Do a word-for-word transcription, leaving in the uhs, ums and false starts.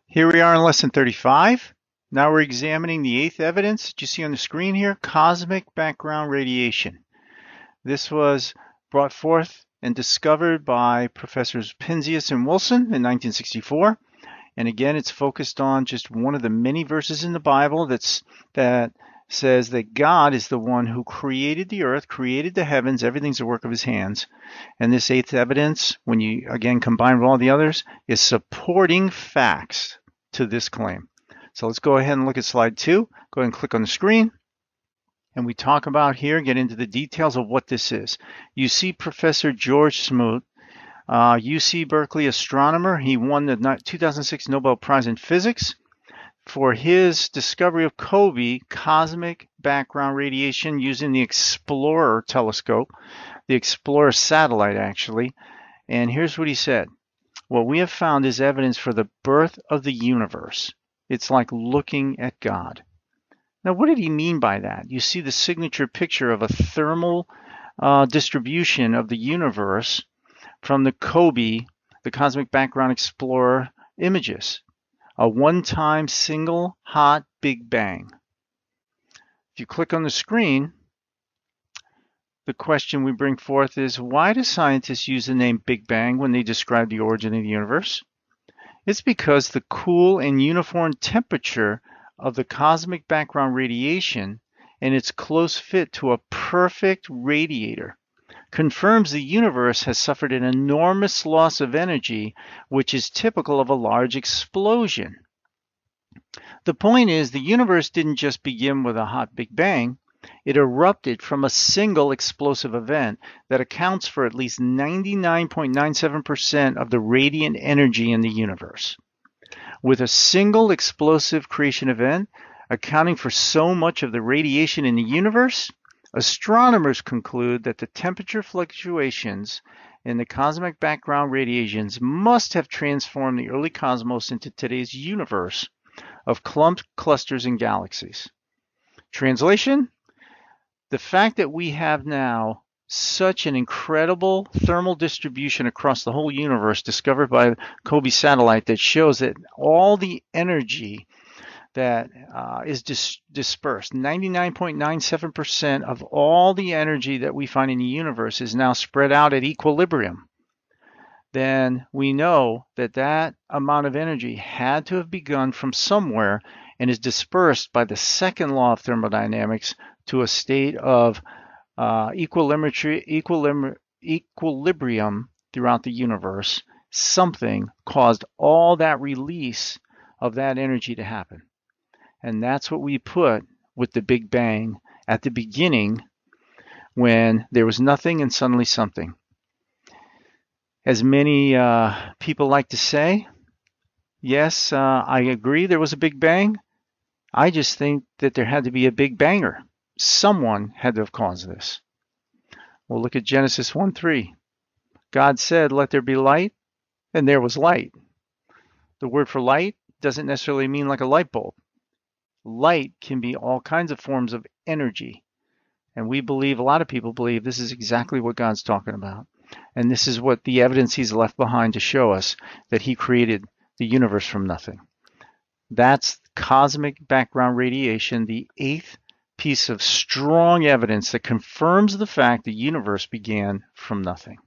Here we are in lesson thirty-five. Now we're examining the eighth evidence that you see on the screen here, cosmic background radiation. This was brought forth and discovered by Professors Penzias and Wilson in nineteen sixty-four. And again, it's focused on just one of the many verses in the Bible that's that says that God is the one who created the earth, created the heavens, everything's a work of his hands. And this eighth evidence, when you again combine with all the others, is supporting facts to this claim. So let's go ahead and look at slide two. Go ahead and click on the screen. And we talk about here, get into the details of what this is. You see Professor George Smoot, uh, U C Berkeley astronomer. He won the two thousand six Nobel Prize in Physics for his discovery of COBE, cosmic background radiation, using the Explorer telescope, the Explorer satellite actually. And here's what he said. What we have found is evidence for the birth of the universe. It's like looking at God. Now, what did he mean by that? You see the signature picture of a thermal uh, distribution of the universe from the COBE, the Cosmic Background Explorer images. A one-time single hot Big Bang. If you click on the screen, the question we bring forth is, why do scientists use the name Big Bang when they describe the origin of the universe? It's because the cool and uniform temperature of the cosmic background radiation and its close fit to a perfect radiator confirms the universe has suffered an enormous loss of energy, which is typical of a large explosion. The point is, the universe didn't just begin with a hot Big Bang. It erupted from a single explosive event that accounts for at least ninety-nine point nine seven percent of the radiant energy in the universe. With a single explosive creation event accounting for so much of the radiation in the universe, astronomers conclude that the temperature fluctuations in the cosmic background radiations must have transformed the early cosmos into today's universe of clumped clusters and galaxies. Translation? The fact that we have now such an incredible thermal distribution across the whole universe discovered by the COBE satellite that shows that all the energy that uh, is dis dispersed, ninety-nine point nine seven percent of all the energy that we find in the universe is now spread out at equilibrium, then we know that that amount of energy had to have begun from somewhere and is dispersed by the second law of thermodynamics to a state of uh, equilibrium, equilibrium, equilibrium throughout the universe. Something caused all that release of that energy to happen. And that's what we put with the Big Bang at the beginning, when there was nothing and suddenly something. As many uh, people like to say, yes, uh, I agree there was a Big Bang. I just think that there had to be a Big Banger. Someone had to have caused this. We'll look at Genesis one three. God said, "Let there be light," and there was light. The word for light doesn't necessarily mean like a light bulb. Light can be all kinds of forms of energy. And we believe, a lot of people believe, this is exactly what God's talking about. And this is what the evidence he's left behind to show us that he created the universe from nothing. That's cosmic background radiation, the eighth piece of strong evidence that confirms the fact the universe began from nothing.